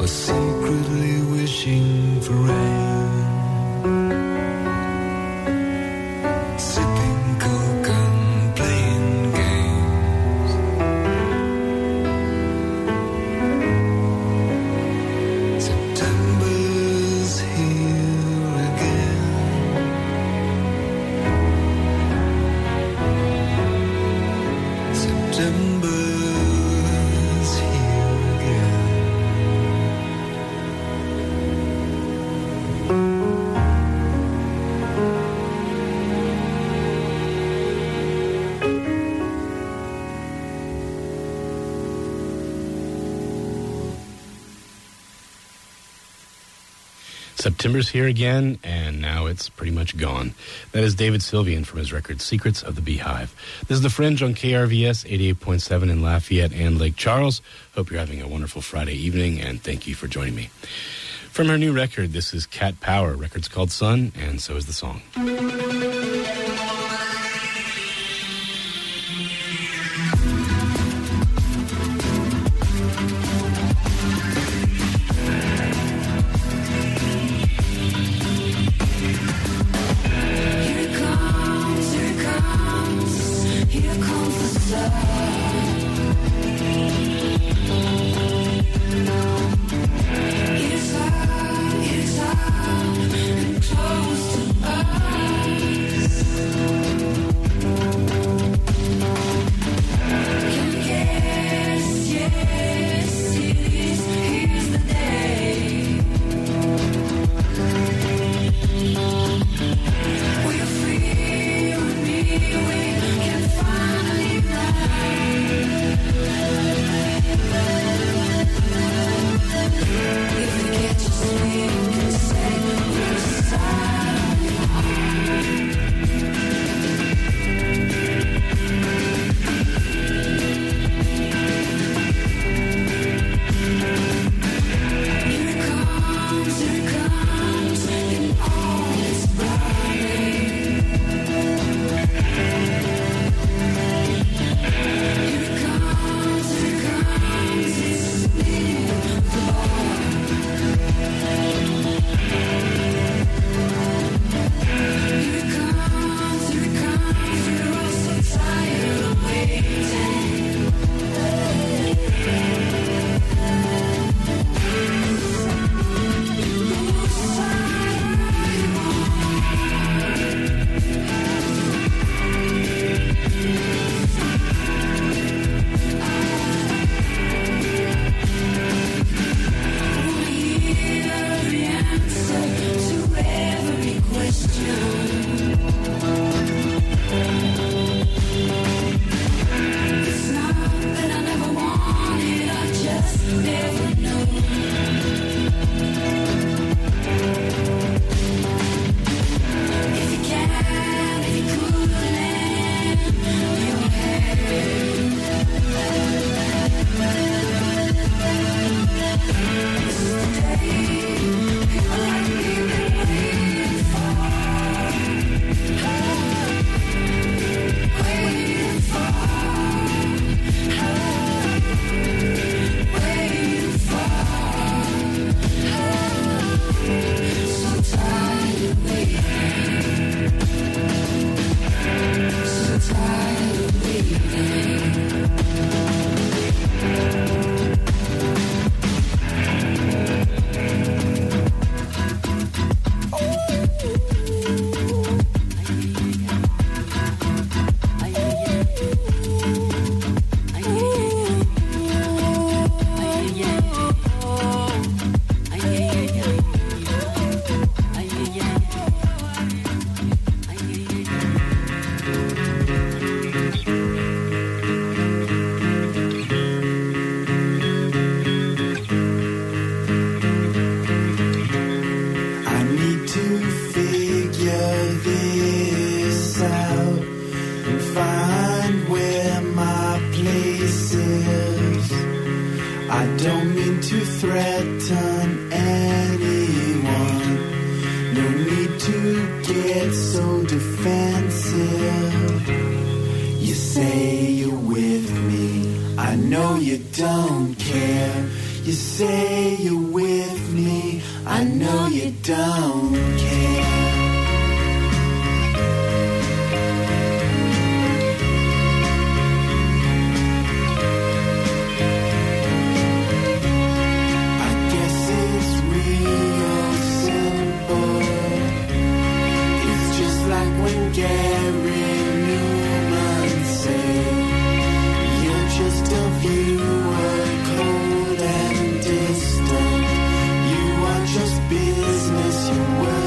was secretly wishing for rain. Sipping coke and playing games. September's here again. September's here again. September's here again, and now it's pretty much gone. That is David Sylvian from his record Secrets of the Beehive. This is The Fringe on KRVS 88.7 in Lafayette and Lake Charles. Hope you're having a wonderful Friday evening, and thank you for joining me. From her new record, this is Cat Power. Record's called Sun, and so is the song. I don't mean to threaten anyone. No need to get so defensive. You say you're with me, I know you don't care. You say you're with me, I know you don't care. I guess it's real simple. It's just like when Gary Newman said, you're just a viewer, cold and distant. You are just business, you were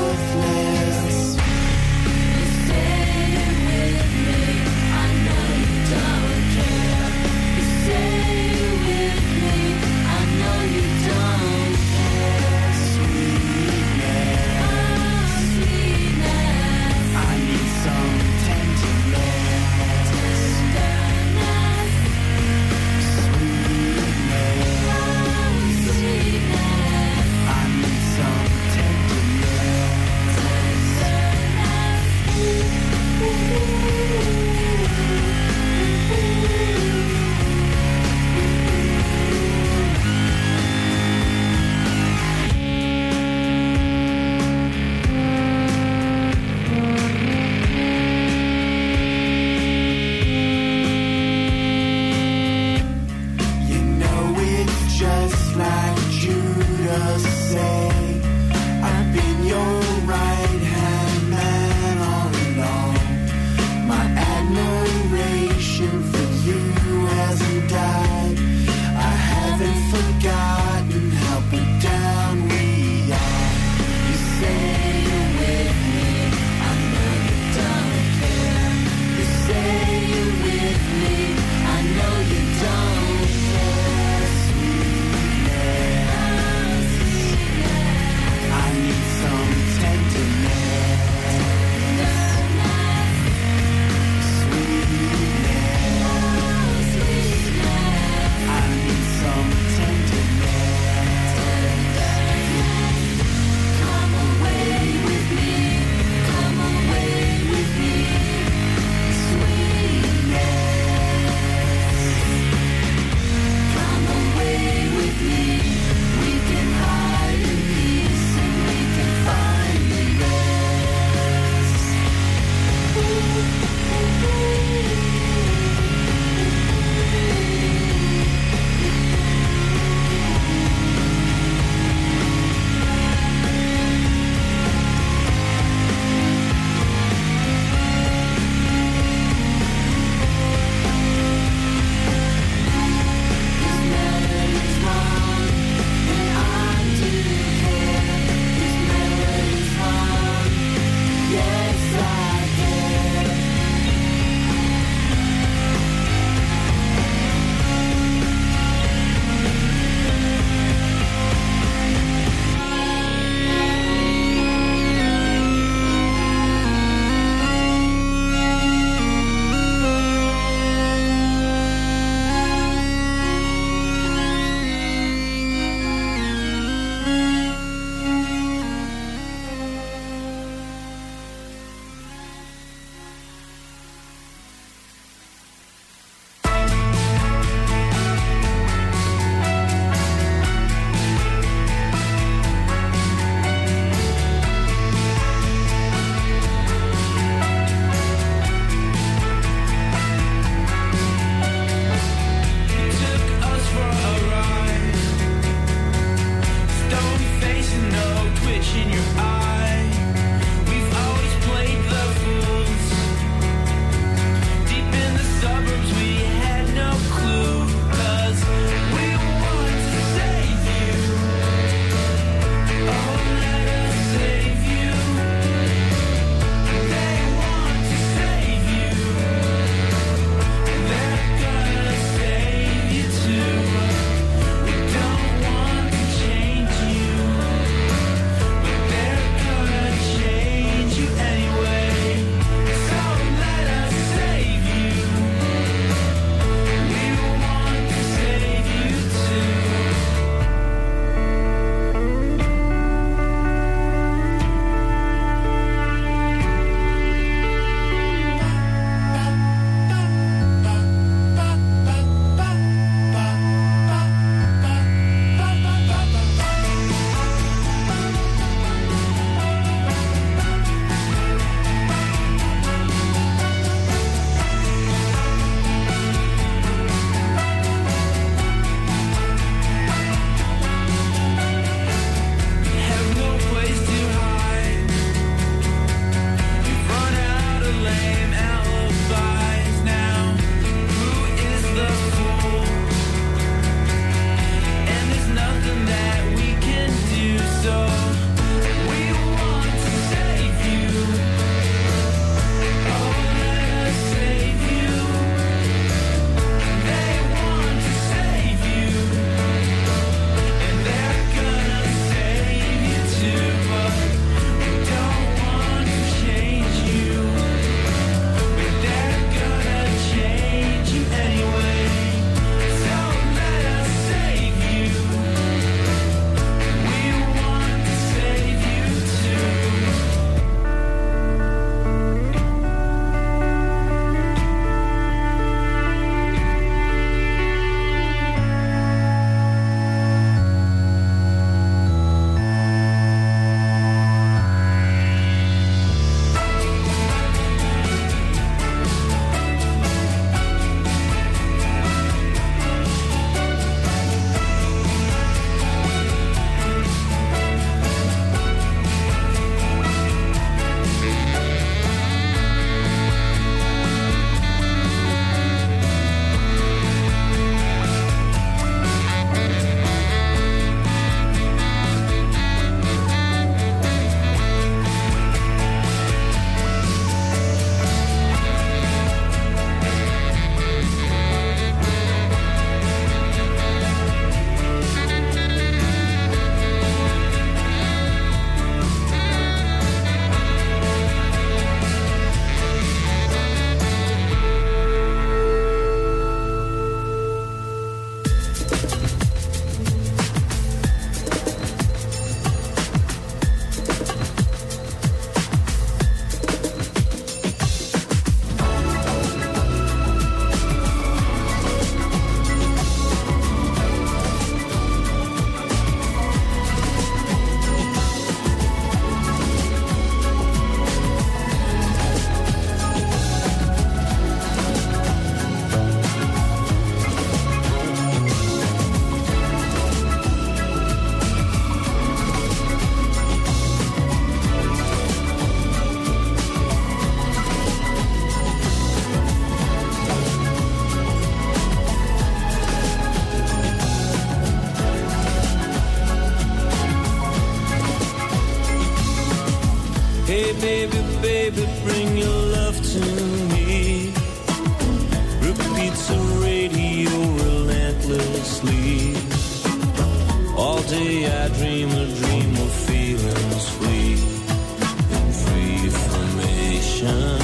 Baby, baby, bring your love to me. Repeats the radio relentlessly. All day I dream a dream of feelings free and free formation.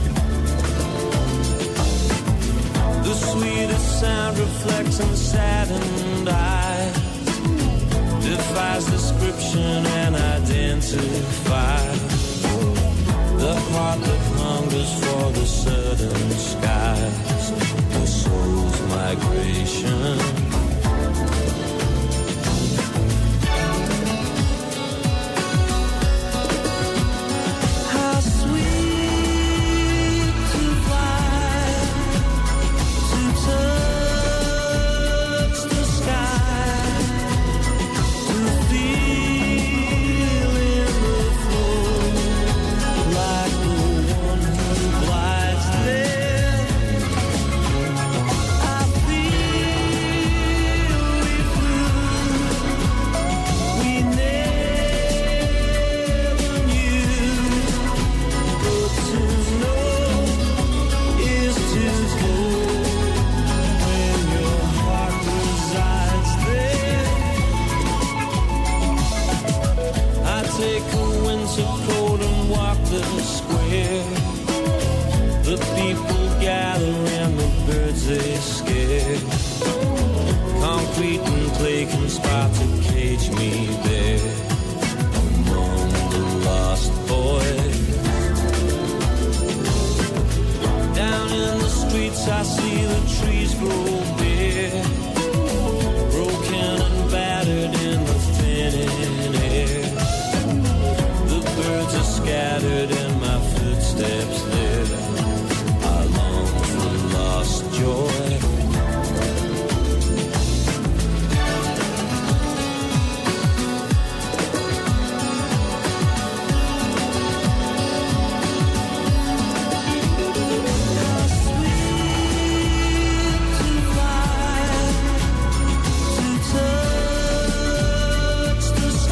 The sweetest sound reflects in saddened eyes, defies description and identifies the heart that hungers for the southern skies, the soul's migration. They scare. Concrete and clay conspire to cage me there among the lost boys. Down in the streets I see the trees grow bare, broken and battered in the thinning air. The birds are scattered in my footsteps there. I long for lost joy. The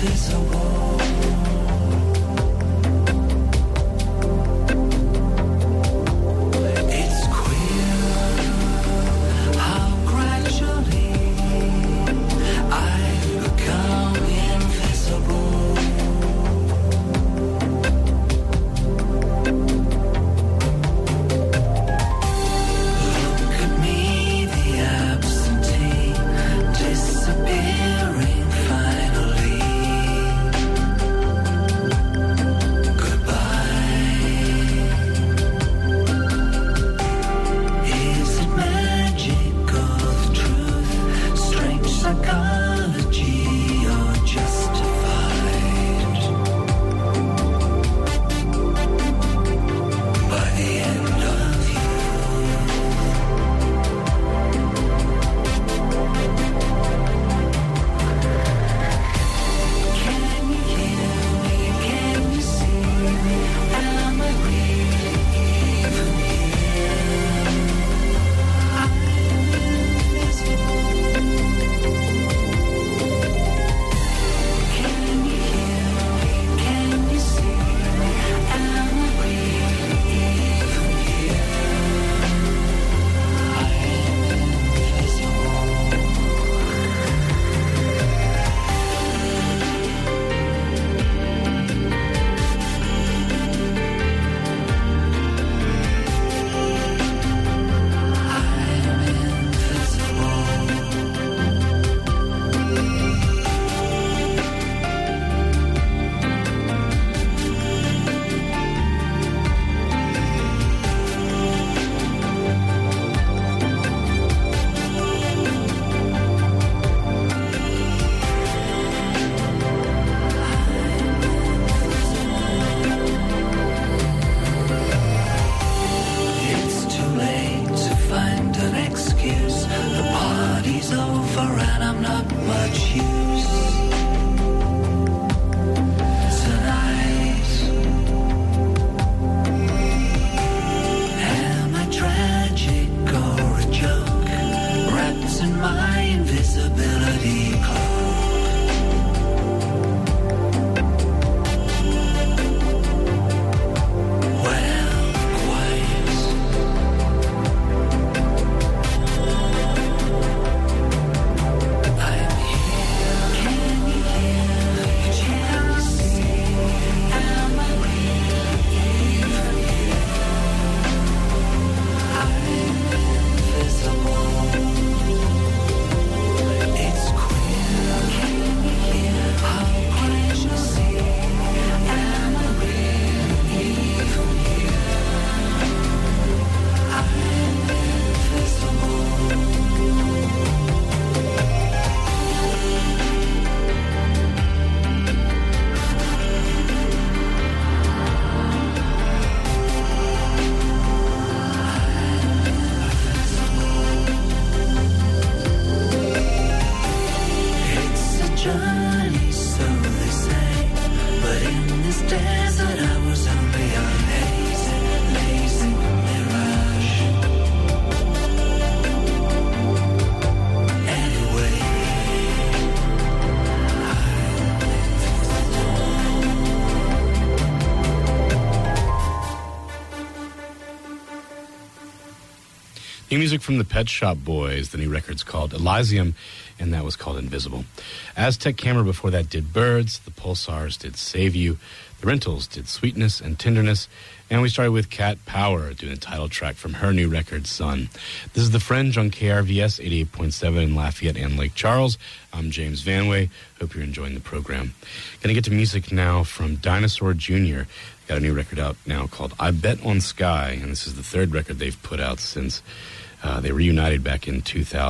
New music from the Pet Shop Boys. The new record's called Elysium, and that was called Invisible. Aztec Camera before that did Birds. The Pulsars did Save You. The Rentals did Sweetness and Tenderness. And we started with Cat Power doing a title track from her new record, Sun. This is The Fringe on KRVS 88.7 in Lafayette and Lake Charles. I'm James Vanway. Hope you're enjoying the program. Going to get to music now from Dinosaur Jr. Got a new record out now called I Bet on Sky, and this is the third record they've put out since they reunited back in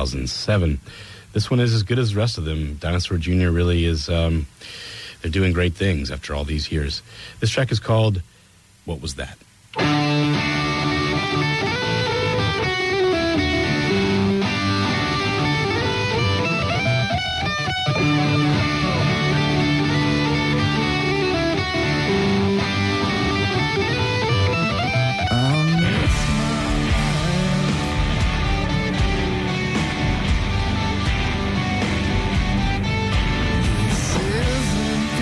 2007. This one is as good as the rest of them. Dinosaur Jr. really is, they're doing great things after all these years. This track is called What Was That? This isn't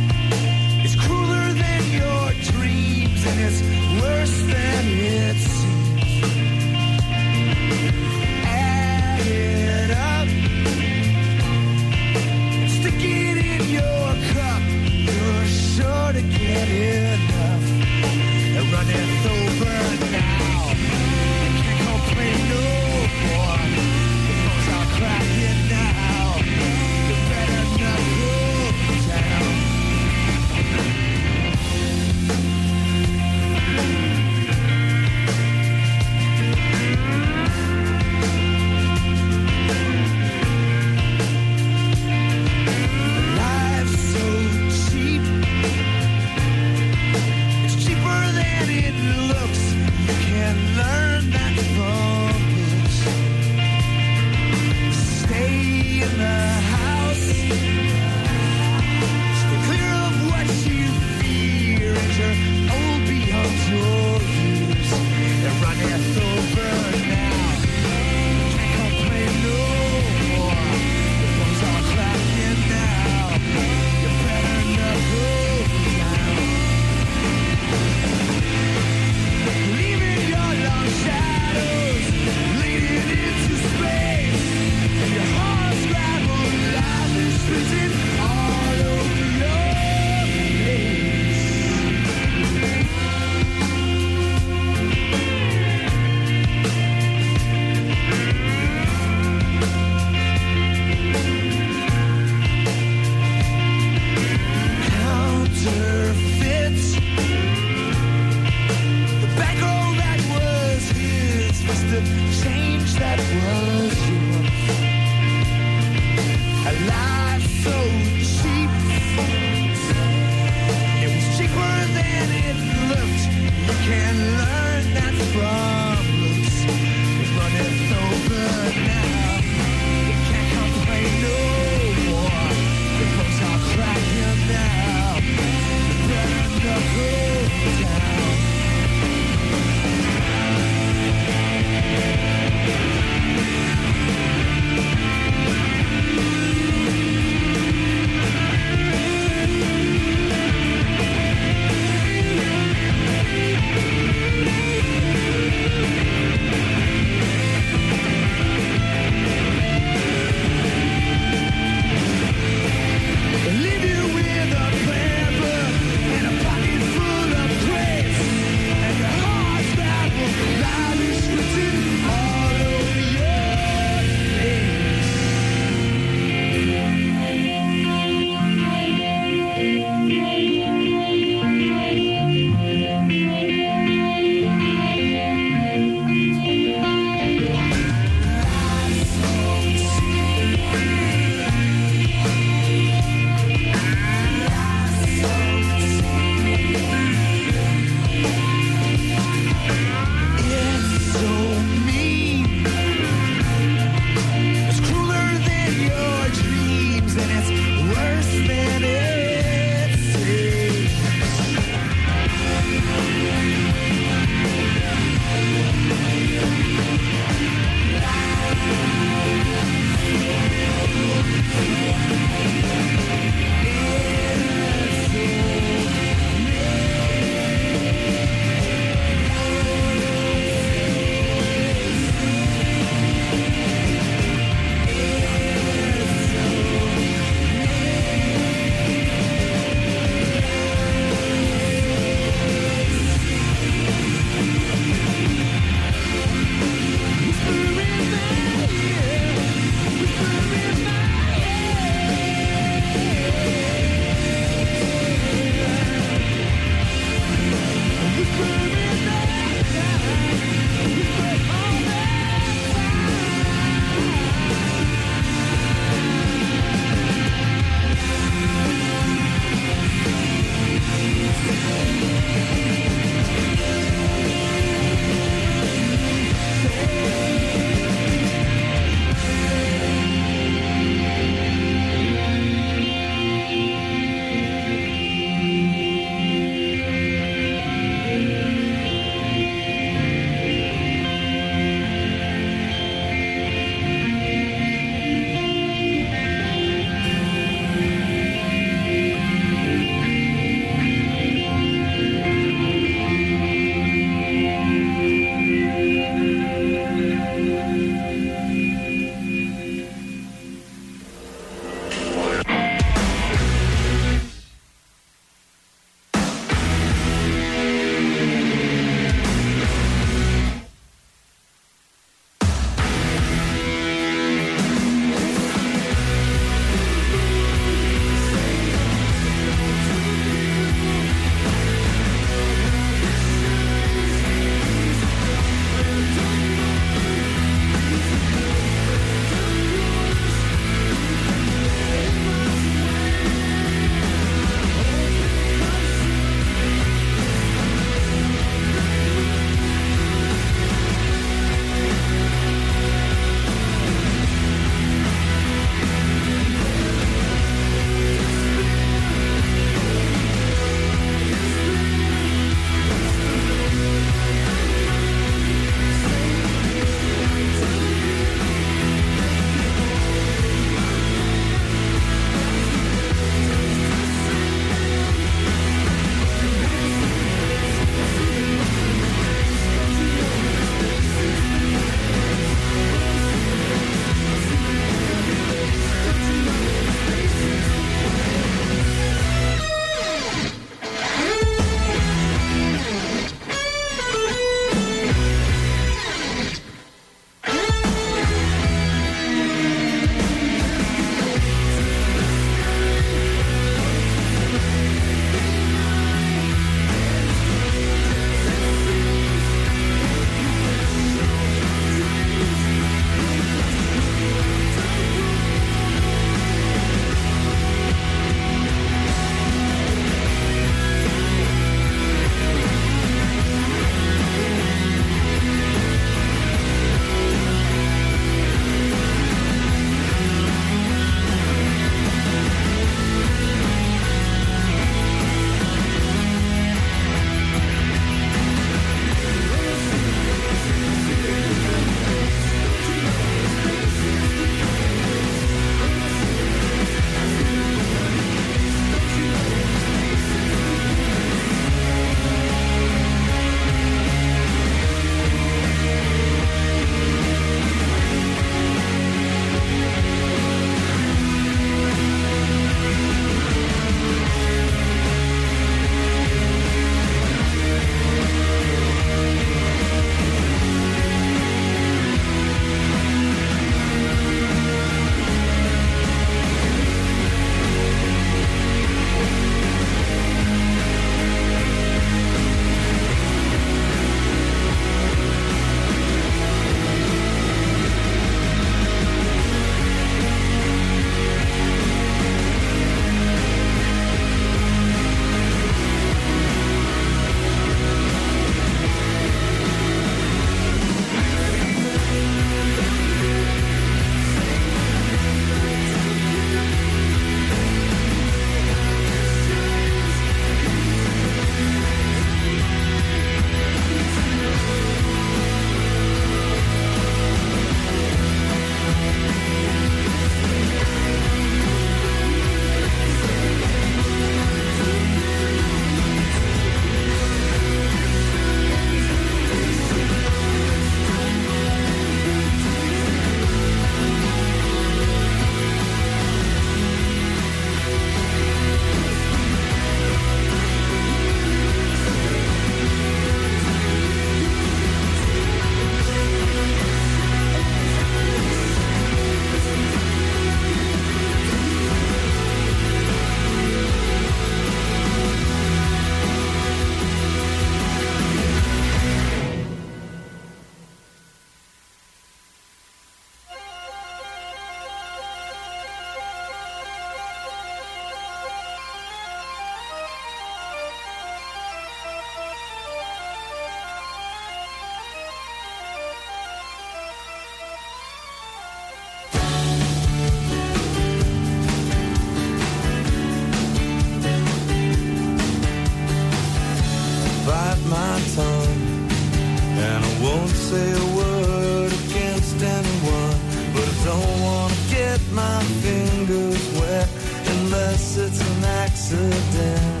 accident.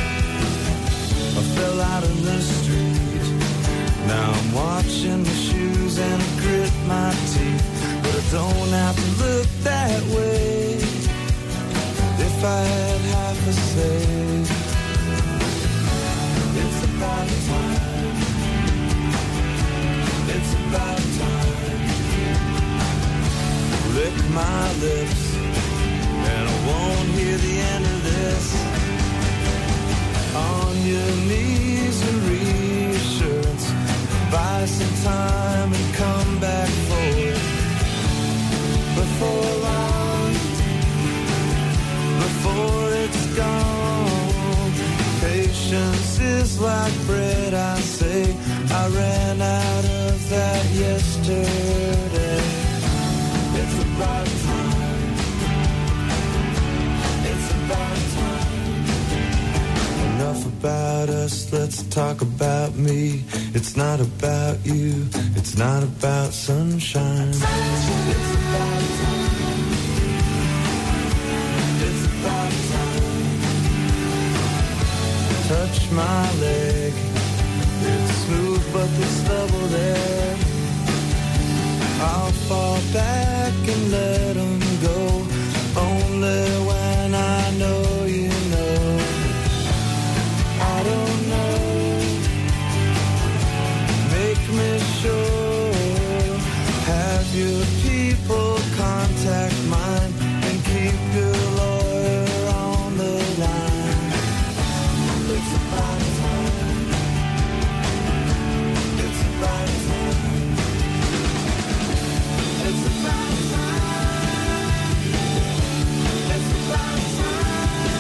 I fell out in the street. Now I'm watching my shoes and I grit my teeth. But I don't have to look that way if I had half a say. It's about time. It's about time. Lick my lips and I won't hear the end of this. On your knees and reassurance. Buy some time and come back for it. Before long, before it's gone. Patience is like bread, I say. I ran out of that yesterday. It's about time. It's about time. Enough about us, let's talk about me. It's not about you, it's not about sunshine. It's about time. It's about time. Touch my leg. It's smooth but there's stubble there. I'll fall back and let them go. Only when I know you know. I don't know. Make me sure. Have your people contact mine and keep your lawyer on the line. It's about time. It's about time. It's about time. It's about time.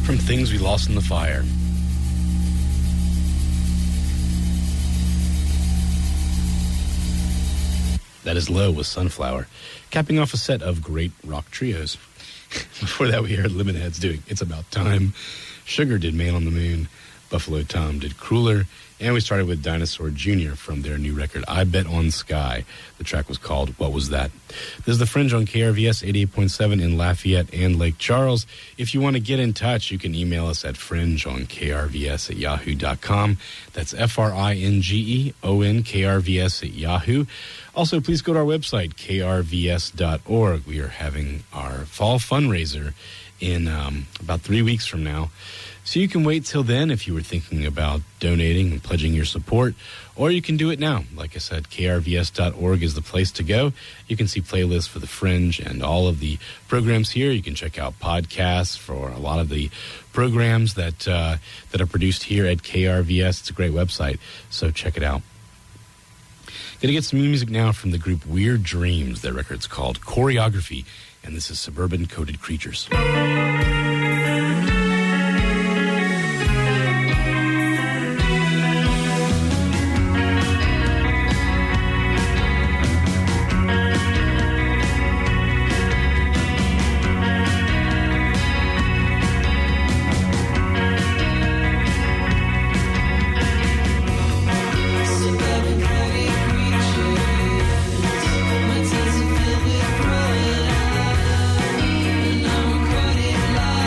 from Things We Lost in the Fire. That is Low with Sunflower, capping off a set of great rock trios. Before that, we heard Lemonheads doing It's About Time. Sugar did Man on the Moon. Buffalo Tom did Crueler. And we started with Dinosaur Jr. from their new record, I Bet on Sky. The track was called What Was That? This is The Fringe on KRVS 88.7 in Lafayette and Lake Charles. If you want to get in touch, you can email us at fringeonkrvs@yahoo.com. That's FRINGEONKRVS@yahoo. Also, please go to our website, krvs.org. We are having our fall fundraiser in about 3 weeks from now. So you can wait till then if you were thinking about donating and pledging your support, or you can do it now. Like I said, krvs.org is the place to go. You can see playlists for The Fringe and all of the programs here. You can check out podcasts for a lot of the programs that are produced here at KRVS. It's a great website, so check it out. Going to get some music now from the group Weird Dreams. Their record's called Choreography, and this is Suburban Coded Creatures. My tears are filled with pride, and I'm a coded lie.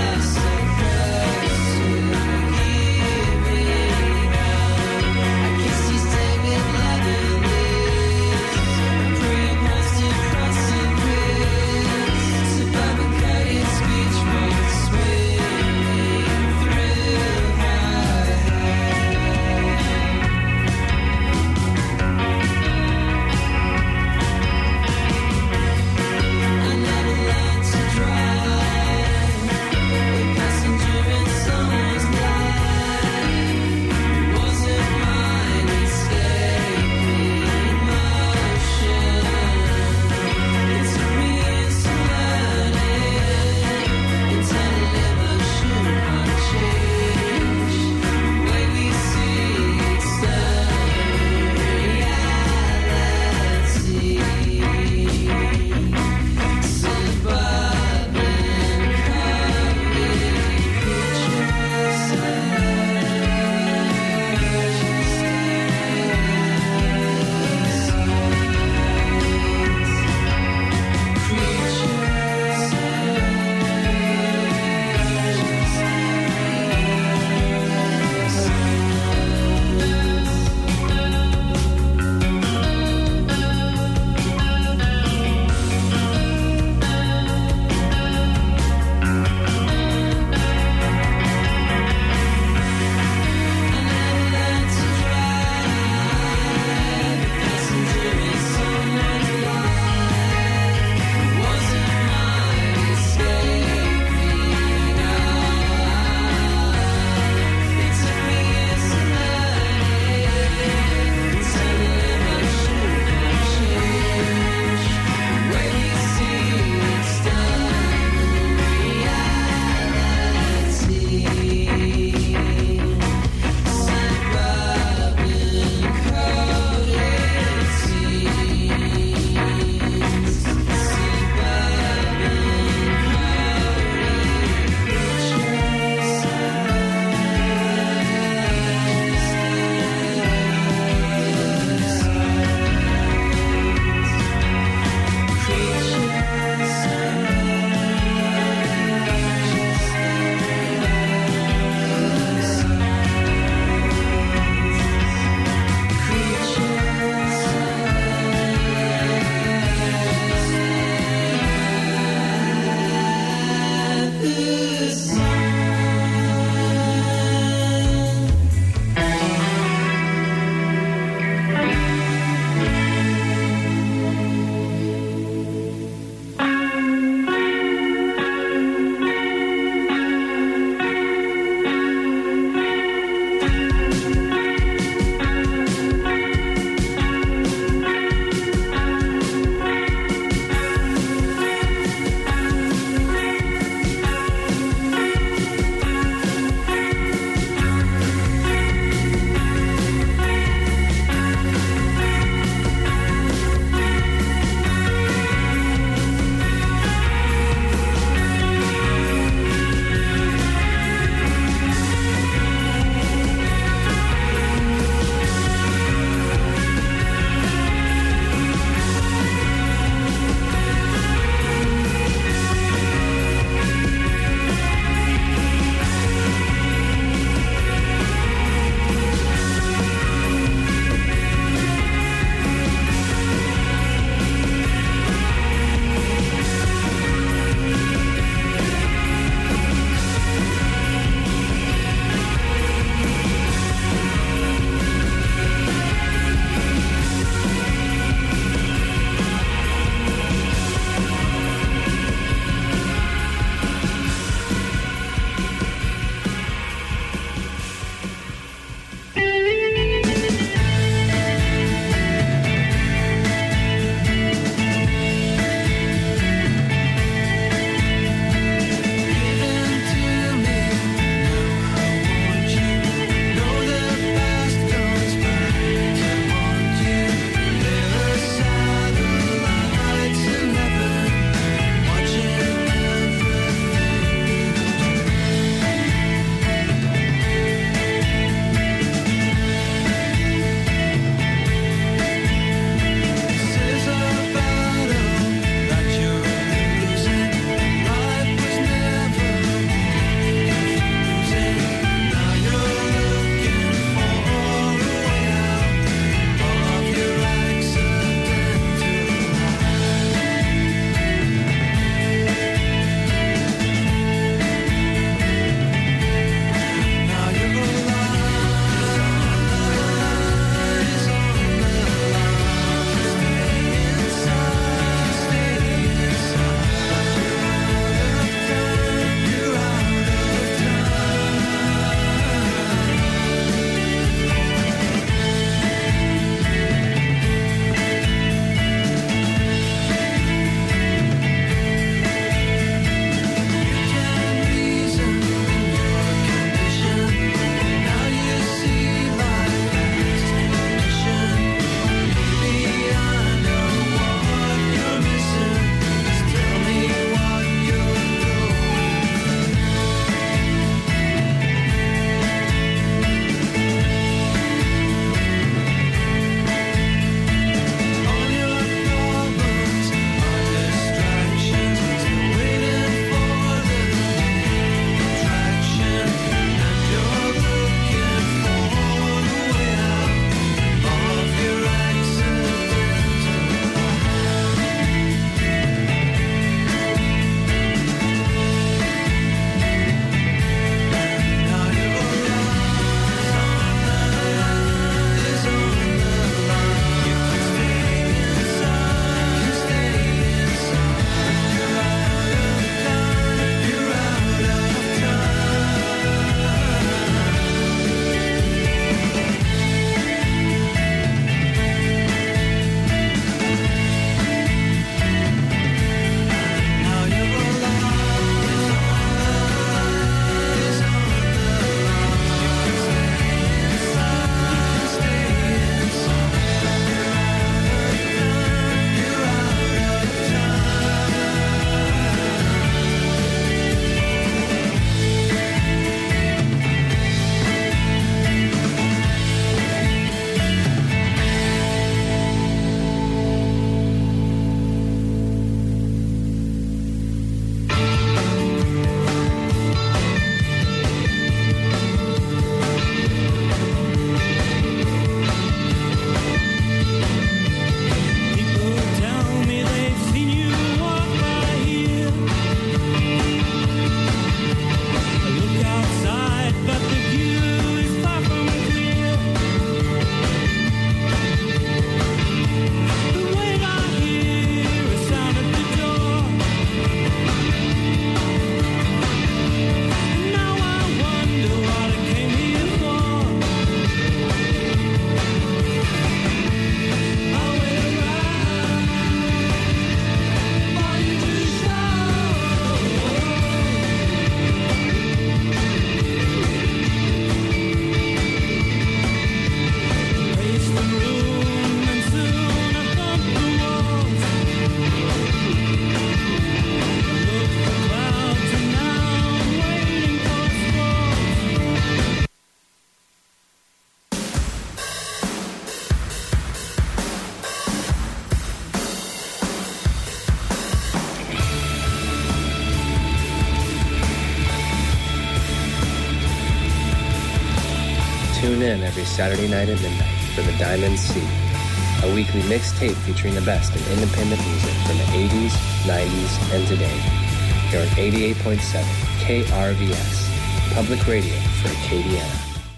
Tune in every Saturday night at midnight for The Diamond Sea, a weekly mixtape featuring the best in independent music from the 80s, 90s, and today. Here on 88.7 KRVS, public radio for Acadiana.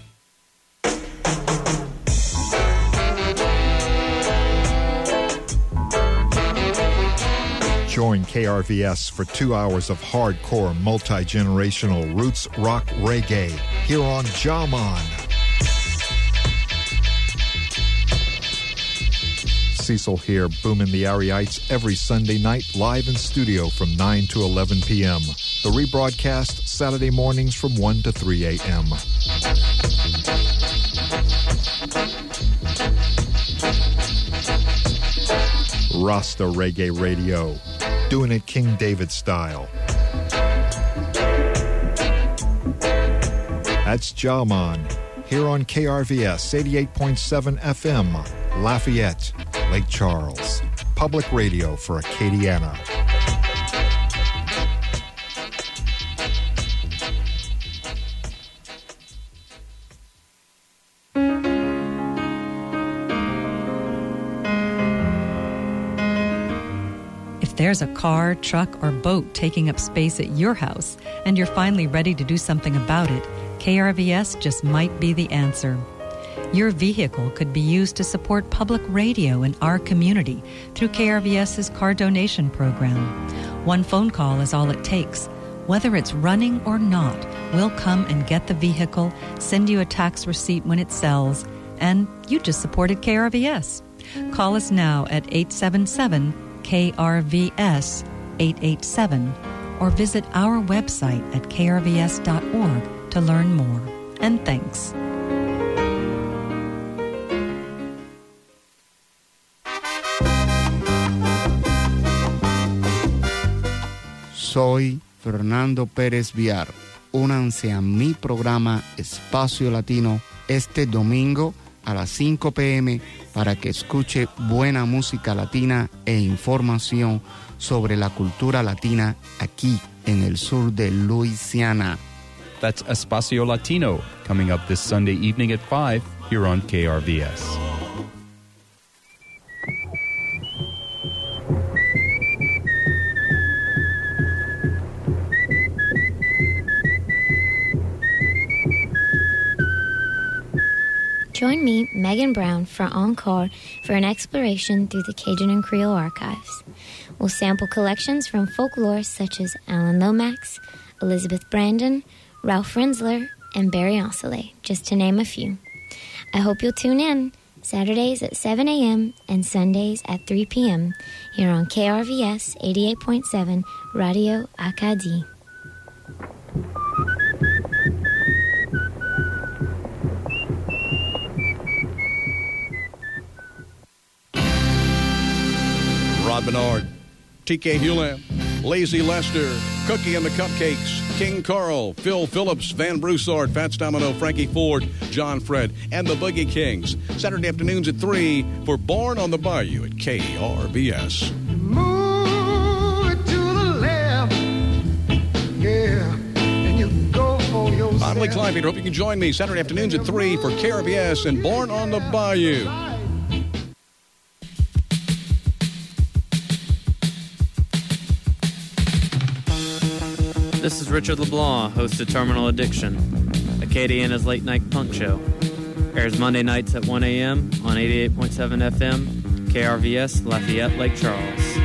Join KRVS for 2 hours of hardcore, multi-generational roots rock reggae here on Jaman. Cecil here, booming the Ariites every Sunday night, live in studio from 9 to 11 p.m. The rebroadcast Saturday mornings from 1 to 3 a.m. Rasta Reggae Radio, doing it King David style. That's Jaman, here on KRVS 88.7 FM, Lafayette, Lake Charles. Public radio for Acadiana. If there's a car, truck, or boat taking up space at your house and you're finally ready to do something about it, KRVS just might be the answer. Your vehicle could be used to support public radio in our community through KRVS's car donation program. One phone call is all it takes. Whether it's running or not, we'll come and get the vehicle, send you a tax receipt when it sells, and you just supported KRVS. Call us now at 877-KRVS 887 or visit our website at krvs.org to learn more. And thanks. Soy Fernando Pérez Villar. Únanse a mi programa Espacio Latino este domingo a las 5 p.m. para que escuche buena música latina e información sobre la cultura latina aquí en el sur de Luisiana. That's Espacio Latino, coming up this Sunday evening at 5 here on KRVS. Join me, Megan Brown, for Encore for an exploration through the Cajun and Creole archives. We'll sample collections from folklore such as Alan Lomax, Elizabeth Brandon, Ralph Rensler, and Barry Ancelet, just to name a few. I hope you'll tune in Saturdays at 7 a.m. and Sundays at 3 p.m. here on KRVS 88.7 Radio Acadie. Rod Bernard, TK Hewland, Lazy Lester, Cookie and the Cupcakes, King Carl, Phil Phillips, Van Broussard, Fats Domino, Frankie Ford, John Fred, and the Boogie Kings. Saturday afternoons at 3 for Born on the Bayou at KRVS. Move to the left, yeah, and you go for yourself. I'm Lee Kleinpeter. Hope you can join me Saturday afternoons at 3 for KRVS and Born on the Bayou. This is Richard LeBlanc, host of Terminal Addiction, Acadiana's late night punk show. Airs Monday nights at 1 a.m. on 88.7 FM, KRVS, Lafayette, Lake Charles.